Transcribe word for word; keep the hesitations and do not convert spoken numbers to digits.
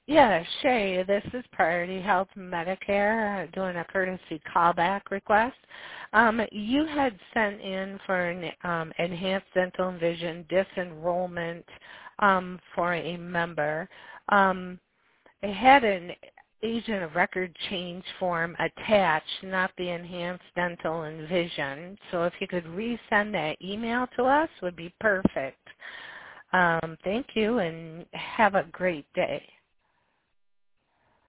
Yeah, Shay, this is Priority Health Medicare, uh, doing a courtesy callback request. Um, you had sent in for an um, enhanced dental and vision disenrollment um, for a member. Um, it had an agent of record change form attached, not the enhanced dental and vision. So if you could resend that email to us, would be perfect. Um, thank you, and have a great day.